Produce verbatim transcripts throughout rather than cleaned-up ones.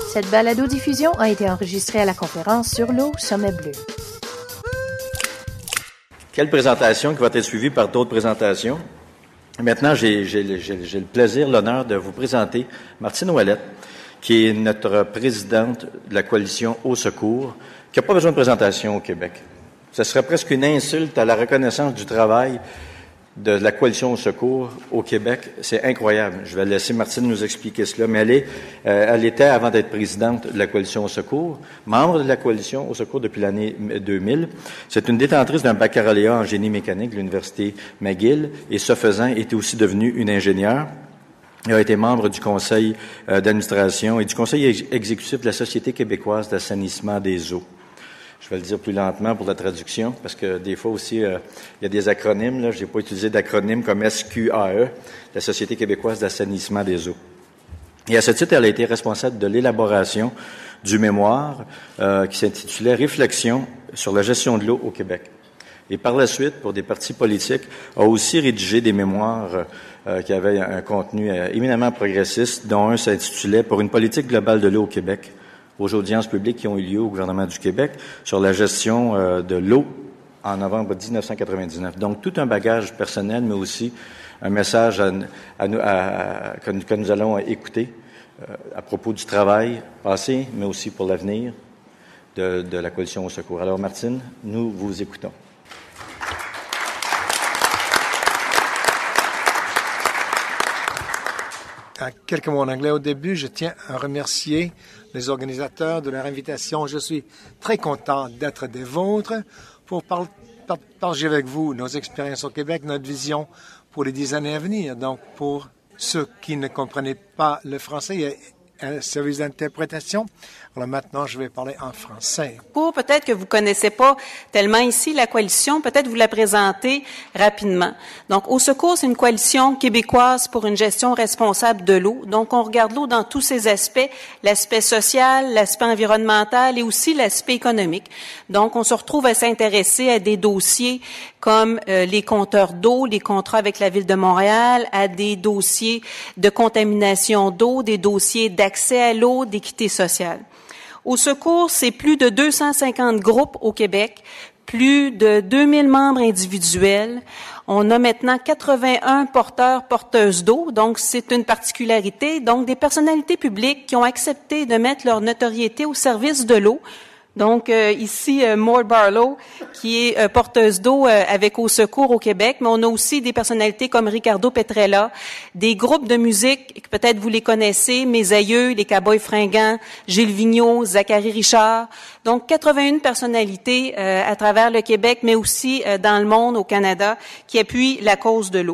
Cette balado-diffusion a été enregistrée à la conférence sur l'eau Sommet Bleu. Quelle présentation qui va être suivie par d'autres présentations. Maintenant, j'ai, j'ai, j'ai, j'ai le plaisir, l'honneur de vous présenter Martine Ouellette, qui est notre présidente de la coalition Au Secours, qui n'a pas besoin de présentation au Québec. Ce serait presque une insulte à la reconnaissance du travail de la coalition Au Secours au Québec. C'est incroyable. Je vais laisser Martine nous expliquer cela, mais elle, est, euh, elle était, avant d'être présidente de la coalition Au Secours, membre de la coalition Au Secours depuis l'année deux mille. C'est une détentrice d'un baccalauréat en génie mécanique de l'Université McGill, et ce faisant, était aussi devenue une ingénieure. Elle a été membre du conseil euh, d'administration et du conseil ex- exécutif de la Société québécoise d'assainissement des eaux. Je vais le dire plus lentement pour la traduction, parce que des fois aussi, euh, il y a des acronymes. Là, je n'ai pas utilisé d'acronyme comme S Q A E, la Société québécoise d'assainissement des eaux. Et à ce titre, elle a été responsable de l'élaboration du mémoire euh, qui s'intitulait « Réflexion sur la gestion de l'eau au Québec ». Et par la suite, pour des partis politiques, a aussi rédigé des mémoires euh, qui avaient un contenu euh, éminemment progressiste, dont un s'intitulait « Pour une politique globale de l'eau au Québec », aux audiences publiques qui ont eu lieu au gouvernement du Québec sur la gestion euh, de l'eau en novembre dix-neuf cent quatre-vingt-dix-neuf. Donc, tout un bagage personnel, mais aussi un message à, à, à, à, que, que nous allons écouter euh, à propos du travail passé, mais aussi pour l'avenir de, de la coalition Au Secours. Alors, Martine, nous vous écoutons. Quelques mots en anglais au début. Je tiens à remercier les organisateurs de leur invitation. Je suis très content d'être des vôtres pour par- par- partager avec vous nos expériences au Québec, notre vision pour les dix années à venir. Donc, pour ceux qui ne comprenaient pas le français, il y a un service d'interprétation. Alors maintenant, je vais parler en français. Peut-être que vous connaissez pas tellement ici la coalition, peut-être vous la présenter rapidement. Donc, Au Secours, c'est une coalition québécoise pour une gestion responsable de l'eau. Donc, on regarde l'eau dans tous ses aspects, l'aspect social, l'aspect environnemental et aussi l'aspect économique. Donc, on se retrouve à s'intéresser à des dossiers comme euh, les compteurs d'eau, les contrats avec la Ville de Montréal, à des dossiers de contamination d'eau, des dossiers d'accès à l'eau, d'équité sociale. Au Secours, c'est plus de deux cent cinquante groupes au Québec, plus de deux mille membres individuels. On a maintenant quatre-vingt-un porteurs, porteuses d'eau, donc c'est une particularité. Donc, des personnalités publiques qui ont accepté de mettre leur notoriété au service de l'eau. Donc, euh, ici, euh, Maud Barlow, qui est euh, porteuse d'eau euh, avec Au Secours au Québec, mais on a aussi des personnalités comme Ricardo Petrella, des groupes de musique, peut-être vous les connaissez, Mes Aïeux, les Cowboys Fringants, Gilles Vigneault, Zachary Richard. Donc, quatre-vingt-une personnalités euh, à travers le Québec, mais aussi euh, dans le monde, au Canada, qui appuient la cause de l'eau.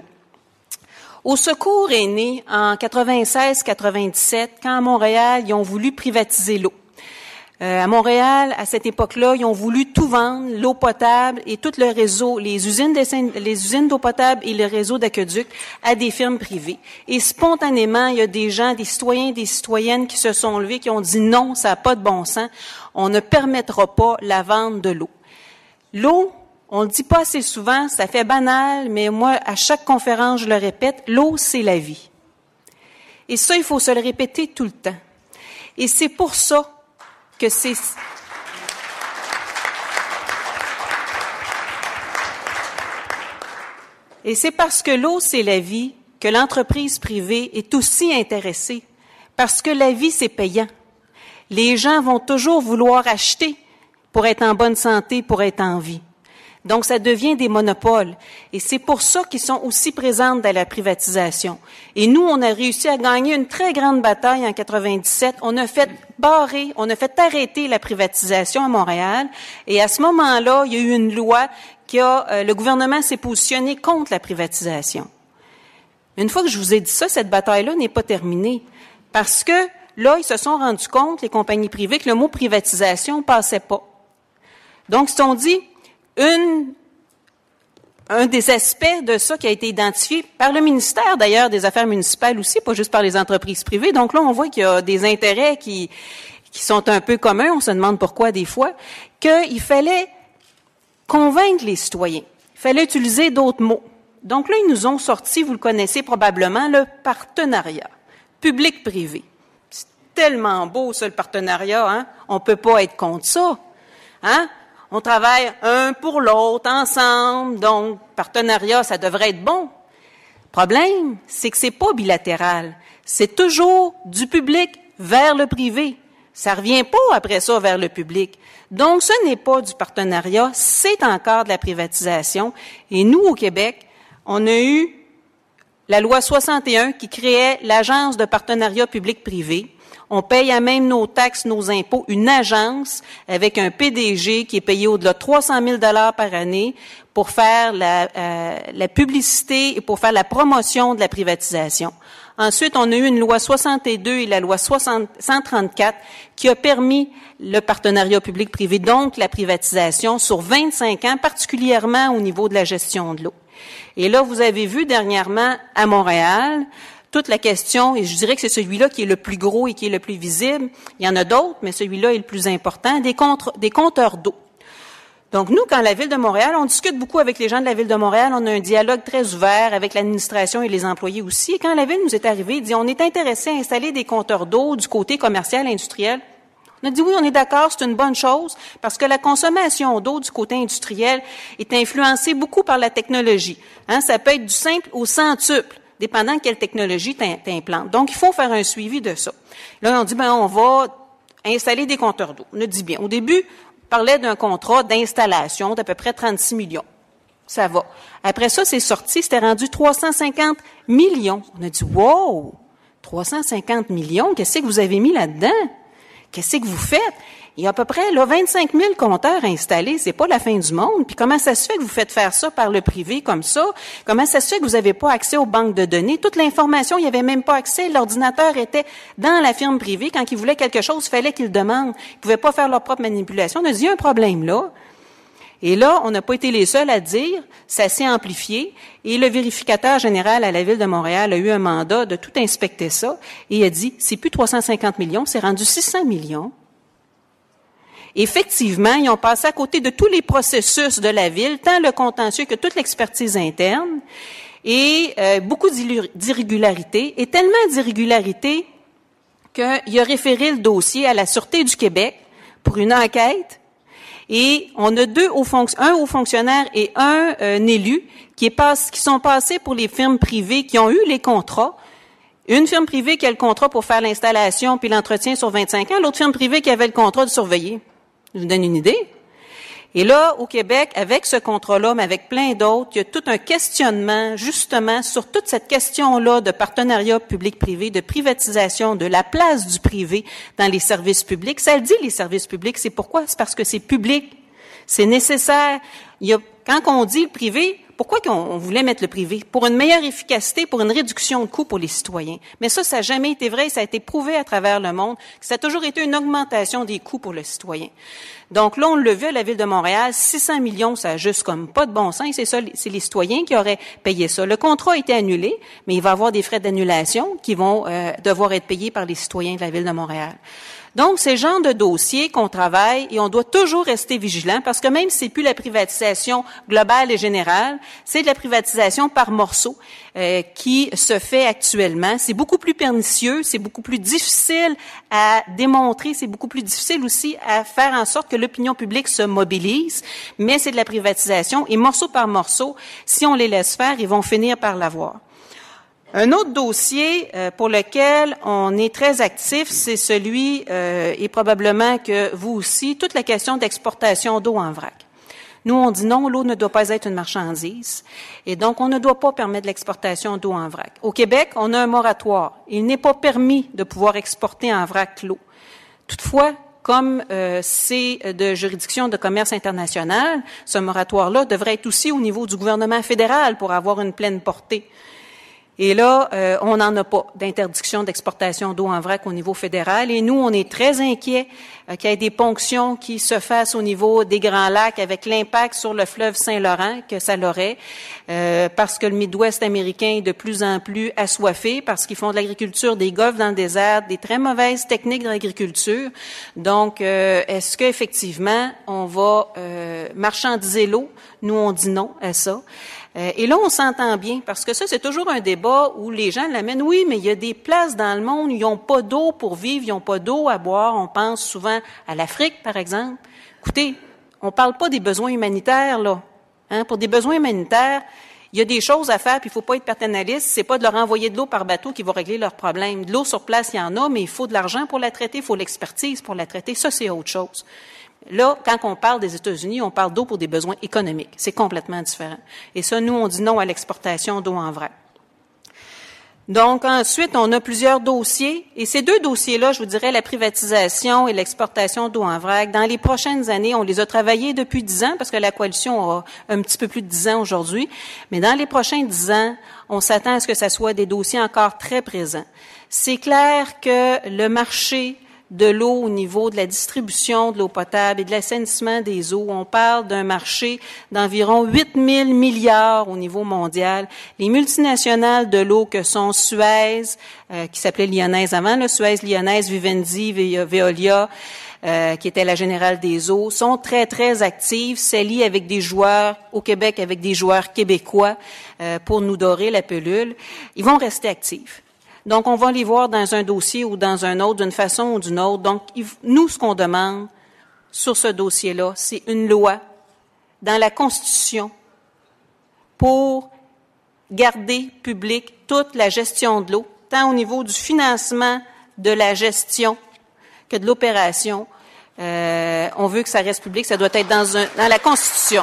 Au Secours est né en quatre-vingt-seize quatre-vingt-dix-sept, quand à Montréal, ils ont voulu privatiser l'eau. Euh, à Montréal, à cette époque-là, ils ont voulu tout vendre, l'eau potable et tout le réseau, les usines, de, les usines d'eau potable et le réseau d'aqueduc à des firmes privées. Et spontanément, il y a des gens, des citoyens, des citoyennes qui se sont levés, qui ont dit non, ça n'a pas de bon sens, on ne permettra pas la vente de l'eau. L'eau, on le dit pas assez souvent, ça fait banal, mais moi, à chaque conférence, je le répète, l'eau, c'est la vie. Et ça, il faut se le répéter tout le temps. Et c'est pour ça que c'est... Et c'est parce que l'eau, c'est la vie, que l'entreprise privée est aussi intéressée. Parce que la vie, c'est payant. Les gens vont toujours vouloir acheter pour être en bonne santé, pour être en vie. Donc, ça devient des monopoles. Et c'est pour ça qu'ils sont aussi présents dans la privatisation. Et nous, on a réussi à gagner une très grande bataille en quatre-vingt-dix-sept. On a fait barrer, on a fait arrêter la privatisation à Montréal. Et à ce moment-là, il y a eu une loi qui a, euh, le gouvernement s'est positionné contre la privatisation. Une fois que je vous ai dit ça, cette bataille-là n'est pas terminée. Parce que là, ils se sont rendus compte, les compagnies privées, que le mot privatisation ne passait pas. Donc, si on dit, une, un des aspects de ça qui a été identifié par le ministère, d'ailleurs, des Affaires municipales aussi, pas juste par les entreprises privées. Donc là, on voit qu'il y a des intérêts qui, qui sont un peu communs. On se demande pourquoi des fois. Qu'il fallait convaincre les citoyens. Il fallait utiliser d'autres mots. Donc là, ils nous ont sorti, vous le connaissez probablement, le partenariat public-privé. tellement beau, ça, le partenariat, hein? On peut pas être contre ça, hein? On travaille un pour l'autre, ensemble, donc partenariat, ça devrait être bon. Le problème, c'est que c'est pas bilatéral. C'est toujours du public vers le privé. Ça revient pas après ça vers le public. Donc, ce n'est pas du partenariat, c'est encore de la privatisation. Et nous, au Québec, on a eu la loi soixante et un qui créait l'Agence de partenariat public-privé. On paye à même nos taxes, nos impôts, une agence avec un P D G qui est payé au-delà de trois cent mille dollars par année pour faire la, euh, la publicité et pour faire la promotion de la privatisation. Ensuite, on a eu une loi soixante et deux et la loi cent trente-quatre qui a permis le partenariat public-privé, donc la privatisation, sur vingt-cinq ans, particulièrement au niveau de la gestion de l'eau. Et là, vous avez vu dernièrement à Montréal toute la question, et je dirais que c'est celui-là qui est le plus gros et qui est le plus visible. Il y en a d'autres, mais celui-là est le plus important, des, contre, des compteurs d'eau. Donc, nous, quand la Ville de Montréal, on discute beaucoup avec les gens de la Ville de Montréal, on a un dialogue très ouvert avec l'administration et les employés aussi. Et quand la Ville nous est arrivée, elle dit, on est intéressé à installer des compteurs d'eau du côté commercial, industriel. On a dit, oui, on est d'accord, c'est une bonne chose, parce que la consommation d'eau du côté industriel est influencée beaucoup par la technologie. Hein, ça peut être du simple au centuple, dépendant de quelle technologie t'implantes. Donc, il faut faire un suivi de ça. Là, on dit, ben, on va installer des compteurs d'eau. On a dit bien. Au début, on parlait d'un contrat d'installation d'à peu près trente-six millions. Ça va. Après ça, c'est sorti, c'était rendu trois cent cinquante millions. On a dit, wow! trois cent cinquante millions, qu'est-ce que vous avez mis là-dedans? Qu'est-ce que vous faites? Il y a à peu près là, vingt-cinq mille compteurs installés, c'est pas la fin du monde. Puis comment ça se fait que vous faites faire ça par le privé comme ça? Comment ça se fait que vous n'avez pas accès aux banques de données? Toute l'information, il n'y avait même pas accès. L'ordinateur était dans la firme privée. Quand ils voulaient quelque chose, il fallait qu'ils le demandent. Ils ne pouvaient pas faire leur propre manipulation. On a dit, il y a un problème là. Et là, on n'a pas été les seuls à dire, ça s'est amplifié, et le vérificateur général à la Ville de Montréal a eu un mandat de tout inspecter ça, et il a dit, c'est plus trois cent cinquante millions, c'est rendu six cents millions. Effectivement, ils ont passé à côté de tous les processus de la Ville, tant le contentieux que toute l'expertise interne, et euh, beaucoup d'irrégularités, et tellement d'irrégularités qu'il a référé le dossier à la Sûreté du Québec pour une enquête. Et on a deux hauts fonctionnaires, un haut fonctionnaire et un, euh, un élu qui, est passe, qui sont passés pour les firmes privées qui ont eu les contrats. Une firme privée qui a le contrat pour faire l'installation puis l'entretien sur vingt-cinq ans, l'autre firme privée qui avait le contrat de surveiller. Je vous donne une idée. Et là, au Québec, avec ce contrat-là, mais avec plein d'autres, il y a tout un questionnement, justement, sur toute cette question-là de partenariat public-privé, de privatisation, de la place du privé dans les services publics. Ça le dit, les services publics. C'est pourquoi? C'est parce que c'est public. C'est nécessaire. Il y a, quand on dit le privé, pourquoi qu'on on voulait mettre le privé? Pour une meilleure efficacité, pour une réduction de coûts pour les citoyens. Mais ça, ça n'a jamais été vrai. Ça a été prouvé à travers le monde que ça a toujours été une augmentation des coûts pour le citoyen. Donc là, on l'a vu à la Ville de Montréal, six cents millions, ça a juste comme pas de bon sens. C'est ça, c'est les citoyens qui auraient payé ça. Le contrat a été annulé, mais il va y avoir des frais d'annulation qui vont euh, devoir être payés par les citoyens de la Ville de Montréal. Donc, c'est le genre de dossier qu'on travaille et on doit toujours rester vigilant parce que même si c'est plus la privatisation globale et générale, c'est de la privatisation par morceaux euh, qui se fait actuellement. C'est beaucoup plus pernicieux, c'est beaucoup plus difficile à démontrer, c'est beaucoup plus difficile aussi à faire en sorte que l'opinion publique se mobilise, mais c'est de la privatisation et morceau par morceau, si on les laisse faire, ils vont finir par l'avoir. Un autre dossier euh, pour lequel on est très actif, c'est celui, euh, et probablement que vous aussi, toute la question d'exportation d'eau en vrac. Nous, on dit non, l'eau ne doit pas être une marchandise, et donc on ne doit pas permettre l'exportation d'eau en vrac. Au Québec, on a un moratoire. Il n'est pas permis de pouvoir exporter en vrac l'eau. Toutefois, comme euh, c'est de juridiction de commerce international, ce moratoire-là devrait être aussi au niveau du gouvernement fédéral pour avoir une pleine portée. Et là, euh, on n'en a pas d'interdiction d'exportation d'eau en vrac au niveau fédéral. Et nous, on est très inquiets euh, qu'il y ait des ponctions qui se fassent au niveau des Grands Lacs avec l'impact sur le fleuve Saint-Laurent que ça l'aurait, euh, parce que le Midwest américain est de plus en plus assoiffé, parce qu'ils font de l'agriculture des golfs dans le désert, des très mauvaises techniques de l'agriculture. Donc, euh, est-ce qu'effectivement, on va euh, marchandiser l'eau? Nous, on dit non à ça. Euh, et là, on s'entend bien, parce que ça, c'est toujours un débat où les gens l'amènent. Oui, mais il y a des places dans le monde où ils n'ont pas d'eau pour vivre, ils n'ont pas d'eau à boire. On pense souvent à l'Afrique, par exemple. Écoutez, on parle pas des besoins humanitaires, là. Hein? Pour des besoins humanitaires, il y a des choses à faire, puis il faut pas être paternaliste. C'est pas de leur envoyer de l'eau par bateau qui va régler leurs problèmes. De l'eau sur place, il y en a, mais il faut de l'argent pour la traiter, il faut l'expertise pour la traiter. Ça, c'est autre chose. Là, quand on parle des États-Unis, on parle d'eau pour des besoins économiques. C'est complètement différent. Et ça, nous, on dit non à l'exportation d'eau en vrac. Donc, ensuite, on a plusieurs dossiers. Et ces deux dossiers-là, je vous dirais, la privatisation et l'exportation d'eau en vrac, dans les prochaines années, on les a travaillés depuis dix ans, parce que la coalition a un petit peu plus de dix ans aujourd'hui. Mais dans les prochains dix ans, on s'attend à ce que ce soit des dossiers encore très présents. C'est clair que le marché de l'eau au niveau de la distribution de l'eau potable et de l'assainissement des eaux. On parle d'un marché d'environ huit mille milliards au niveau mondial. Les multinationales de l'eau que sont Suez, euh, qui s'appelait Lyonnaise avant, là, Suez, Lyonnaise, Vivendi, Veolia, euh, qui était la Générale des eaux, sont très, très actives, s'allient avec des joueurs au Québec, avec des joueurs québécois euh, pour nous dorer la pilule. Ils vont rester actifs. Donc, on va les voir dans un dossier ou dans un autre, d'une façon ou d'une autre. Donc, nous, ce qu'on demande sur ce dossier-là, c'est une loi dans la Constitution pour garder publique toute la gestion de l'eau, tant au niveau du financement de la gestion que de l'opération. Euh, on veut que ça reste public, ça doit être dans, un, dans la Constitution.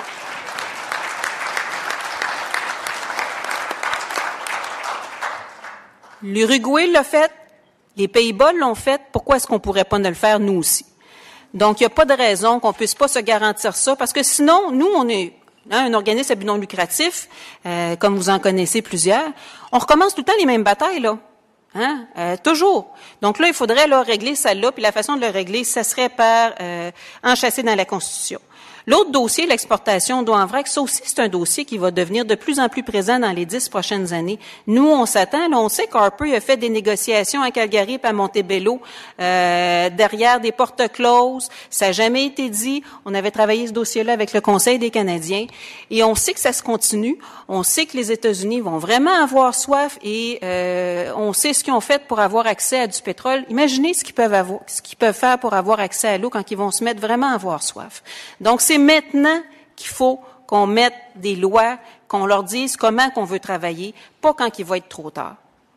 L'Uruguay l'a fait, les Pays-Bas l'ont fait, pourquoi est-ce qu'on pourrait pas ne le faire nous aussi? Donc, il n'y a pas de raison qu'on puisse pas se garantir ça, parce que sinon, nous, on est hein, un organisme à but non lucratif, euh, comme vous en connaissez plusieurs, on recommence tout le temps les mêmes batailles, là. Hein? Euh, toujours. Donc là, il faudrait là, régler celle-là, puis la façon de le régler, ça serait par euh, enchâsser dans la Constitution. L'autre dossier, l'exportation d'eau en vrac, ça aussi, c'est un dossier qui va devenir de plus en plus présent dans les dix prochaines années. Nous, on s'attend, là, on sait qu'Harper a fait des négociations à Calgary et à Montebello euh, derrière des portes closes. Ça n'a jamais été dit. On avait travaillé ce dossier-là avec le Conseil des Canadiens et on sait que ça se continue. On sait que les États-Unis vont vraiment avoir soif et euh, on sait ce qu'ils ont fait pour avoir accès à du pétrole. Imaginez ce qu'ils peuvent avoir, ce qu'ils peuvent faire pour avoir accès à l'eau quand ils vont se mettre vraiment à avoir soif. Donc, c'est maintenant qu'il faut qu'on mette des lois, qu'on leur dise comment qu'on veut travailler, pas quand il va être trop tard.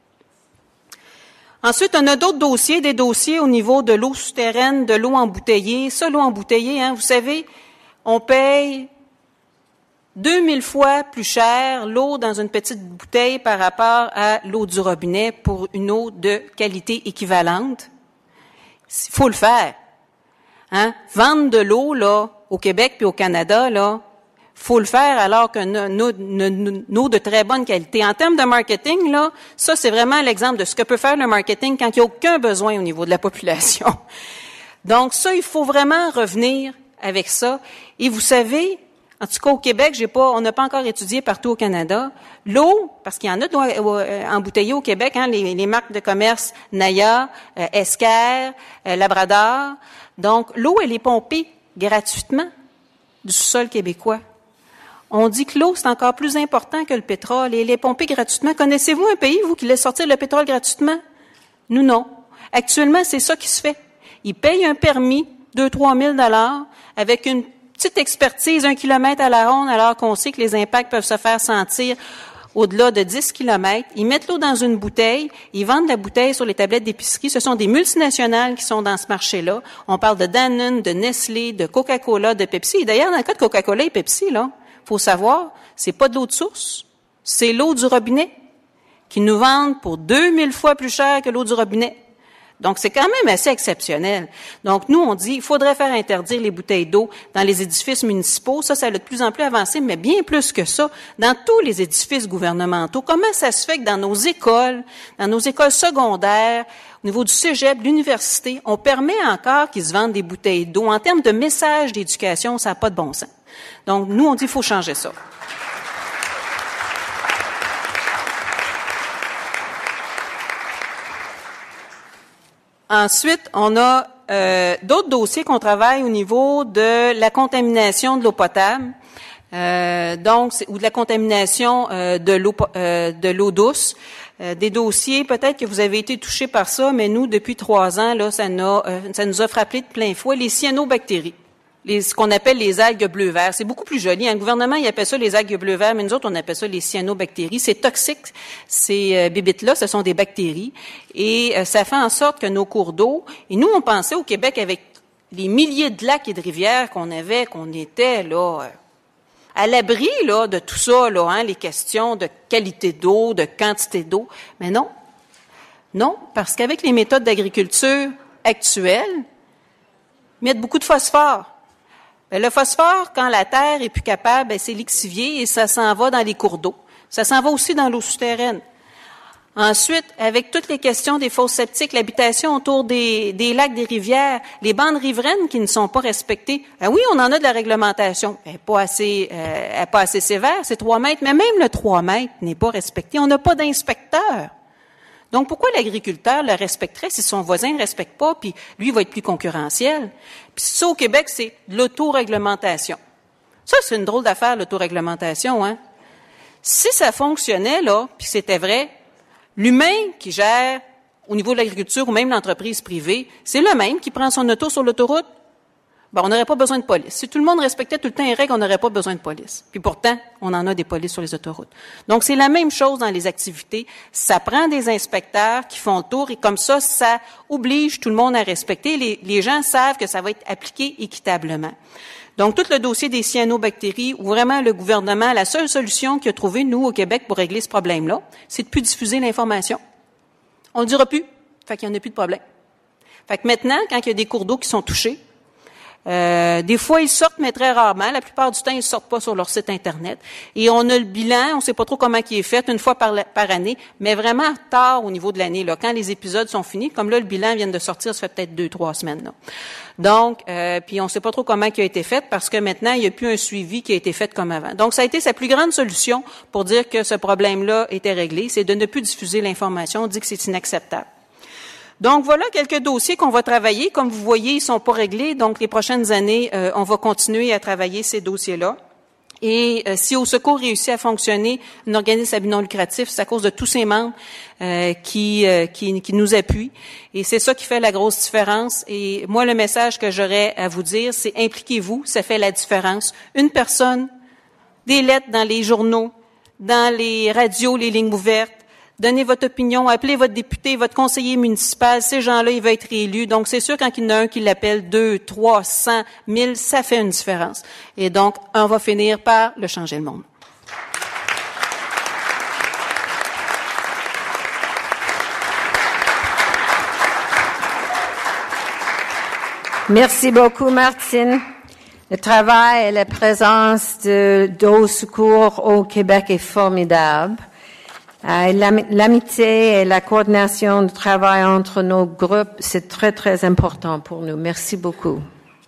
Ensuite, on a d'autres dossiers, des dossiers au niveau de l'eau souterraine, de l'eau embouteillée. Ça, l'eau embouteillée, hein, vous savez, on paye deux mille fois plus cher l'eau dans une petite bouteille par rapport à l'eau du robinet pour une eau de qualité équivalente. Il faut le faire. Hein? Vendre de l'eau, là, au Québec puis au Canada, là, faut le faire alors que une eau de très bonne qualité. En termes de marketing, là, ça, c'est vraiment l'exemple de ce que peut faire le marketing quand il n'y a aucun besoin au niveau de la population. Donc, ça, il faut vraiment revenir avec ça. Et vous savez, en tout cas, au Québec, j'ai pas, on n'a pas encore étudié partout au Canada. L'eau, parce qu'il y en a de l'eau embouteillée au Québec, hein, les, les marques de commerce Naya, euh, Esquerre, euh, Labrador. Donc, l'eau, elle est pompée gratuitement du sous-sol québécois. On dit que l'eau, c'est encore plus important que le pétrole et elle est pompée gratuitement. Connaissez-vous un pays, vous, qui laisse sortir le pétrole gratuitement? Nous, non. Actuellement, c'est ça qui se fait. Ils payent un permis, deux, trois mille dollars, avec une petite expertise, un kilomètre à la ronde, alors qu'on sait que les impacts peuvent se faire sentir au-delà de dix kilomètres. Ils mettent l'eau dans une bouteille, ils vendent la bouteille sur les tablettes d'épicerie. Ce sont des multinationales qui sont dans ce marché-là. On parle de Danone, de Nestlé, de Coca-Cola, de Pepsi. Et d'ailleurs, dans le cas de Coca-Cola et Pepsi, là, faut savoir, c'est pas de l'eau de source, c'est l'eau du robinet qu'ils nous vendent pour deux mille fois plus cher que l'eau du robinet. Donc, c'est quand même assez exceptionnel. Donc, nous, on dit, il faudrait faire interdire les bouteilles d'eau dans les édifices municipaux. Ça, ça a de plus en plus avancé, mais bien plus que ça, dans tous les édifices gouvernementaux. Comment ça se fait que dans nos écoles, dans nos écoles secondaires, au niveau du cégep, de l'université, on permet encore qu'ils se vendent des bouteilles d'eau? En termes de message d'éducation, ça n'a pas de bon sens. Donc, nous, on dit, il faut changer ça. Ensuite, on a euh, d'autres dossiers qu'on travaille au niveau de la contamination de l'eau potable. Euh, donc, c'est, ou de la contamination euh, de l'eau euh, de l'eau douce. Euh, des dossiers, peut-être que vous avez été touchés par ça, mais nous, depuis trois ans, là, ça, n'a, euh, ça nous a frappé de plein fouet, les cyanobactéries, les, ce qu'on appelle les algues bleu-vert. C'est beaucoup plus joli. Hein. Le gouvernement, il appelle ça les algues bleu-vert, mais nous autres, on appelle ça les cyanobactéries. C'est toxique, ces euh, bébites-là, ce sont des bactéries, et euh, ça fait en sorte que nos cours d'eau, et nous, on pensait au Québec, avec les milliers de lacs et de rivières qu'on avait, qu'on était, là... Euh, à l'abri là de tout ça, là, hein, les questions de qualité d'eau, de quantité d'eau. Mais non, non, parce qu'avec les méthodes d'agriculture actuelles, ils mettent beaucoup de phosphore. Bien, le phosphore, quand la terre est plus capable, bien, c'est lixivié et ça s'en va dans les cours d'eau. Ça s'en va aussi dans l'eau souterraine. Ensuite, avec toutes les questions des fosses septiques, l'habitation autour des, des lacs, des rivières, les bandes riveraines qui ne sont pas respectées. Ben oui, on en a de la réglementation. Elle n'est pas assez, euh, elle est pas assez sévère, c'est trois mètres, mais même le trois mètres n'est pas respecté. On n'a pas d'inspecteur. Donc, pourquoi l'agriculteur le respecterait si son voisin ne le respecte pas, puis lui va être plus concurrentiel? Puis ça, au Québec, c'est l'autoréglementation. Ça, c'est une drôle d'affaire, l'autoréglementation, hein? Si ça fonctionnait, là, puis c'était vrai, l'humain qui gère au niveau de l'agriculture ou même l'entreprise privée, c'est le même qui prend son auto sur l'autoroute. Ben, on n'aurait pas besoin de police. Si tout le monde respectait tout le temps les règles, on n'aurait pas besoin de police. Puis pourtant, on en a des polices sur les autoroutes. Donc, c'est la même chose dans les activités. Ça prend des inspecteurs qui font le tour et comme ça, ça oblige tout le monde à respecter. Les, les gens savent que ça va être appliqué équitablement. Donc, tout le dossier des cyanobactéries, où vraiment le gouvernement, la seule solution qu'il a trouvée, nous, au Québec, pour régler ce problème-là, c'est de plus diffuser l'information. On ne le dira plus. Fait qu'il n'y en a plus de problème. Fait que maintenant, quand il y a des cours d'eau qui sont touchés, euh, des fois, ils sortent, mais très rarement. La plupart du temps, ils ne sortent pas sur leur site Internet. Et on a le bilan, on ne sait pas trop comment il est fait, une fois par, la, par année, mais vraiment tard au niveau de l'année, là, quand les épisodes sont finis. Comme là, le bilan vient de sortir, ça fait peut-être deux, trois semaines, là. Donc, euh, puis on ne sait pas trop comment il a été fait parce que maintenant, il n'y a plus un suivi qui a été fait comme avant. Donc, ça a été sa plus grande solution pour dire que ce problème-là était réglé, c'est de ne plus diffuser l'information. On dit que c'est inacceptable. Donc, voilà quelques dossiers qu'on va travailler. Comme vous voyez, ils sont pas réglés. Donc, les prochaines années, euh, on va continuer à travailler ces dossiers-là. Et euh, si Au Secours réussit à fonctionner, un organisme à but non lucratif, c'est à cause de tous ses membres euh, qui, euh, qui, qui nous appuient. Et c'est ça qui fait la grosse différence. Et moi, le message que j'aurais à vous dire, c'est impliquez-vous, ça fait la différence. Une personne, des lettres dans les journaux, dans les radios, les lignes ouvertes, donnez votre opinion, appelez votre député, votre conseiller municipal. Ces gens-là, ils vont être réélus. Donc, c'est sûr, quand il y en a un qui l'appelle deux, trois, cent, mille, ça fait une différence. Et donc, on va finir par le changer le monde. Merci beaucoup, Martine. Le travail et la présence de d'Au Secours au Québec est formidable. Euh, l'amitié et la coordination du travail entre nos groupes, c'est très, très important pour nous. Merci beaucoup.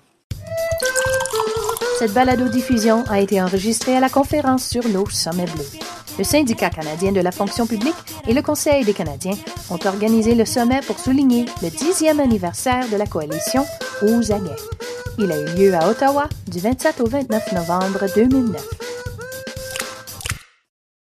Cette balado-diffusion a été enregistrée à la conférence sur l'eau Sommet Bleu. Le Syndicat canadien de la fonction publique et le Conseil des Canadiens ont organisé le sommet pour souligner le dixième anniversaire de la coalition Aux Aguets. Il a eu lieu à Ottawa du vingt-sept au vingt-neuf novembre deux mille neuf.